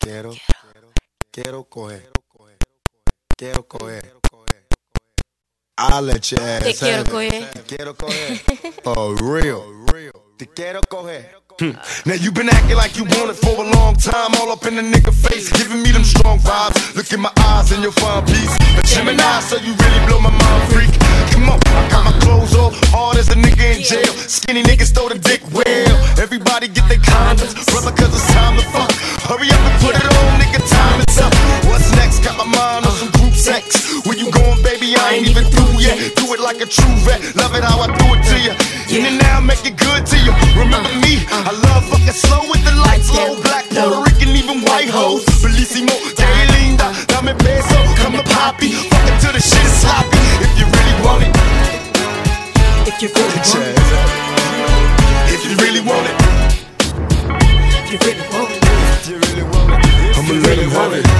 Quiero coger. I'll let your ass. Te quiero coger. Te quiero coger. For real. Te quiero coger. Now you been acting like you want it for a long time, all up in the nigga face, giving me them strong vibes. Look in my eyes and you'll find peace. A Gemini, so you really blow my mind, freak. Come on, I got my clothes off, hard as a nigga in jail. Skinny niggas throw the dick well. Everybody get their condoms, brother, cause it's time to fuck. Hurry up and put it on, nigga, time is up. What's next? Got my mind on some group sex. Where you going, baby? I ain't even through yet. Do it like a true vet, love it how I do it to you. In and out, make it good to you. Remember me? I love fucking slow with the lights low. Black, Puerto Rican, even white hoes. Bellissimo, que linda, dame beso, come to poppy. Fuck it till the shit is sloppy. If you really want it. If you really want it. If you really want it. If you really want it. If you really want it. I'ma really want it.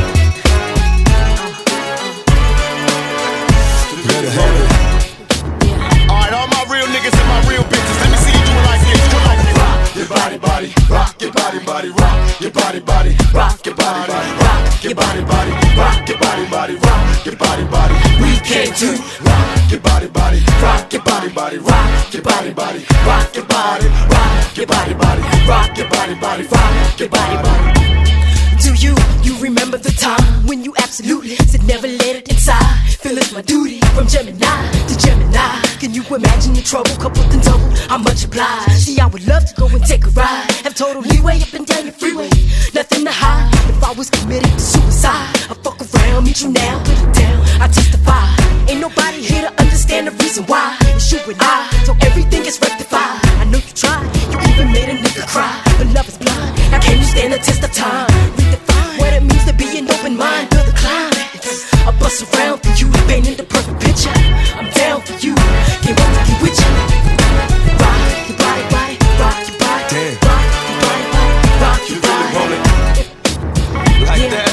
Better have it. Alright, all my real niggas and my real bitches, let me see you do it like this. Do it like this. Rock your body, body, rock your body, body, rock your body, body, rock your body, body, rock your body, body, rock your body, body, rock your body, body. We came to rock your body, body, rock your body, body, rock your body, body, rock your body, rock your body, body, rock your body, body, rock your body, body. Do you remember the time when you absolutely said never let it inside? Feel it's my duty from Gemini to Gemini. Can you imagine your trouble, coupled and double? How much obliged? See, I would love to go and take a ride. Have total leeway up and down your freeway. Nothing to hide. If I was committed to suicide, I'd fuck around, meet you now, put it down. I testify. Ain't nobody here to understand the reason why. It's you and I, so everything is rectified. I know you tried, you even made a nigga cry. But love is blind. How can you stand the test of time? Redefine what it means to be an open mind. Build a climb. I bust around for you, painting the perfect picture. I'm down for you, can't wait to get with you. Rock your body, body, rock your body. Damn. Rock your body, body, rock your You really want body. it like that?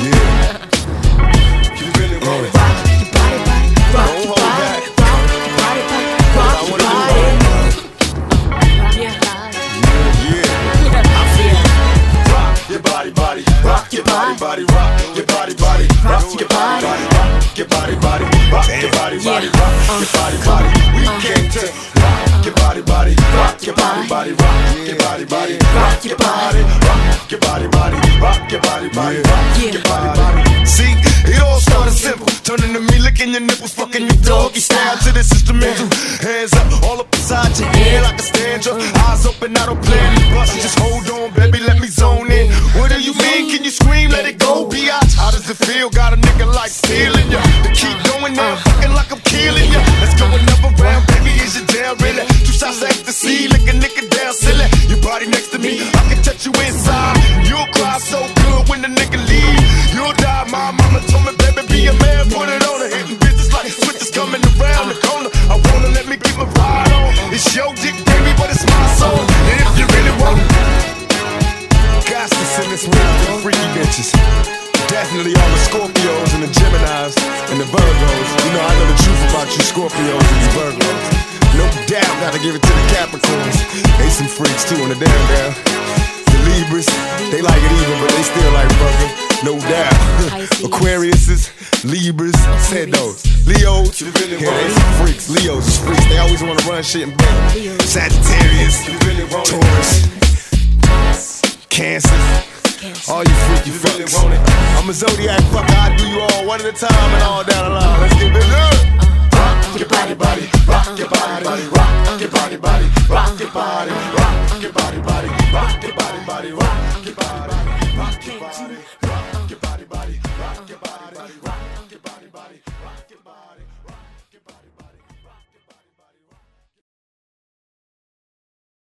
Yeah. You really want it. Rock your body, body, rock Don't your hold body. back. Rock your body, body, rock I your wanna body. Yeah. I feel it. Rock your body, body, rock your body, body, rock your body, body, rock your body, body, rock your body, body, rock your body, body, rock your body, body. We came to rock your body, body, rock your body, body, rock your body, body, rock your body, rock your body, body, rock your body, body, rock your body, body. See, it all started simple, turning to me, licking your nipples, fucking your doggy style to this instrumental. Hands up, all up inside your head like a stanza. Eyes open, I don't plan to bust. Just hold on, baby, let me zone in. What do you mean? Can you scream? Let it go, B.I.G. How does it feel? Got a nigga like stealing ya. To keep going now, fucking like I'm killing ya. Let's go another round, baby, is you down, really? 2 shots of ecstasy, lick a nigga down, silly. Your body next to me, I can touch you inside. You'll cry so good when the nigga leave. You'll die, my mama told me, baby, be a man, put it on her. Hitting business like switches coming around the corner. I wanna let me get my ride on. It's your dick, baby, but it's my soul. And if you really want it, got to send this with the freaky bitches. Definitely all the Scorpios and the Geminis and the Virgos. You know, I know the truth about you Scorpios and you Virgos. No doubt, gotta give it to the Capricorns. They some freaks too on the down. The Libras, they like it even, but they still like fucking. No doubt. Aquariuses, Libras, said those. Leos, yeah, they some freaks. Leos is freaks. They always wanna run shit in bed. Sagittarius, Taurus, Cancer. All you freaky fucks. I'm a zodiac fucker, I do you all one at a time and all down the line. Let's get it up.